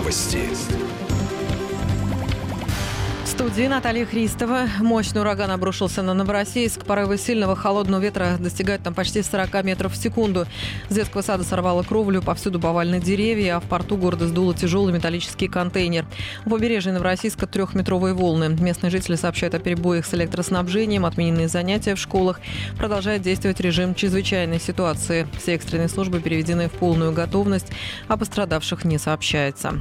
Новости. В студии Наталья Христова. Мощный ураган обрушился на Новороссийск. Порывы сильного холодного ветра достигают там почти 40 метров в секунду. С детского сада сорвало кровлю, повсюду повалены деревья, а в порту города сдуло тяжелый металлический контейнер. У побережья Новороссийска 3-метровые волны. Местные жители сообщают о перебоях с электроснабжением, отмененные занятия в школах. Продолжает действовать режим чрезвычайной ситуации. Все экстренные службы переведены в полную готовность, о пострадавших не сообщается.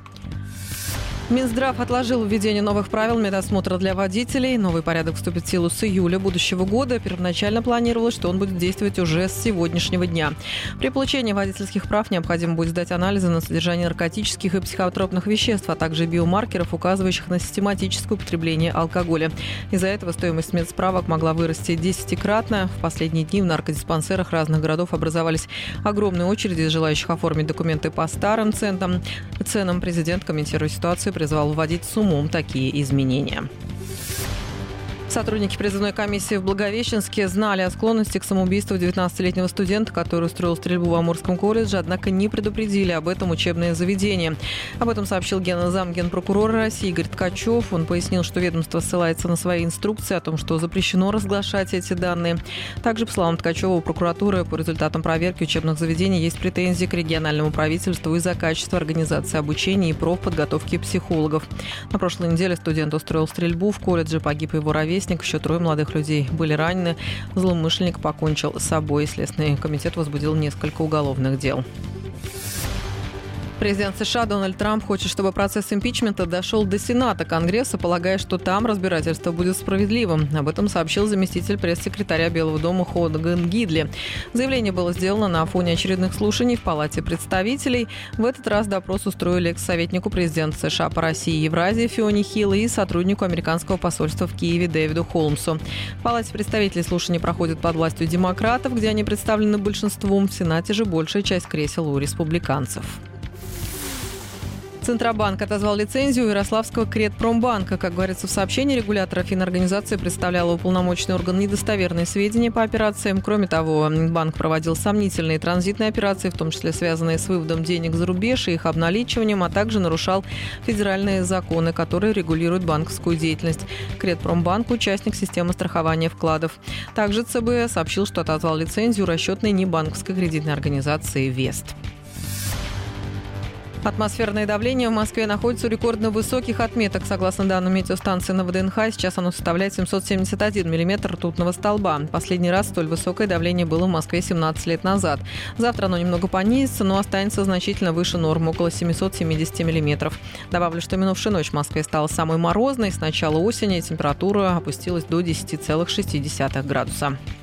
Минздрав отложил введение новых правил медосмотра для водителей. Новый порядок вступит в силу с июля будущего года. Первоначально планировалось, что он будет действовать уже с сегодняшнего дня. При получении водительских прав необходимо будет сдать анализы на содержание наркотических и психотропных веществ, а также биомаркеров, указывающих на систематическое употребление алкоголя. Из-за этого стоимость медсправок могла вырасти 10-кратно. В последние дни в наркодиспансерах разных городов образовались огромные очереди желающих оформить документы по старым ценам. Президент, комментируя ситуацию, призвал вводить с умом такие изменения. Сотрудники призывной комиссии в Благовещенске знали о склонности к самоубийству 19-летнего студента, который устроил стрельбу в Амурском колледже, однако не предупредили об этом учебное заведение. Об этом сообщил замгенпрокурора России Игорь Ткачев. Он пояснил, что ведомство ссылается на свои инструкции о том, что запрещено разглашать эти данные. Также, по словам Ткачева, у прокуратуры по результатам проверки учебных заведений есть претензии к региональному правительству из-за качества организации обучения и профподготовки психологов. На прошлой неделе студент устроил стрельбу в колледже, погиб его ровесник. Еще 3 молодых людей были ранены. Злоумышленник покончил с собой. Следственный комитет возбудил несколько уголовных дел. Президент США Дональд Трамп хочет, чтобы процесс импичмента дошел до Сената Конгресса, полагая, что там разбирательство будет справедливым. Об этом сообщил заместитель пресс-секретаря Белого дома Ходган Гидли. Заявление было сделано на фоне очередных слушаний в Палате представителей. В этот раз допрос устроили экс-советнику президента США по России и Евразии Фионе Хилл и сотруднику американского посольства в Киеве Дэвиду Холмсу. В Палате представителей слушания проходят под властью демократов, где они представлены большинством. В Сенате же большая часть кресел у республиканцев. Центробанк отозвал лицензию Ярославского Кредпромбанка. Как говорится в сообщении регулятора, финорганизация представляла уполномоченный орган недостоверные сведения по операциям. Кроме того, банк проводил сомнительные транзитные операции, в том числе связанные с выводом денег за рубеж и их обналичиванием, а также нарушал федеральные законы, которые регулируют банковскую деятельность. Кредпромбанк – участник системы страхования вкладов. Также ЦБ сообщил, что отозвал лицензию расчетной небанковской кредитной организации «Вест». Атмосферное давление в Москве находится у рекордно высоких отметок. Согласно данным метеостанции на ВДНХ, сейчас оно составляет 771 миллиметр ртутного столба. Последний раз столь высокое давление было в Москве 17 лет назад. Завтра оно немного понизится, но останется значительно выше нормы, около 770 миллиметров. Добавлю, что минувшая ночь в Москве стала самой морозной. С начала осени температура опустилась до 10,6 градуса.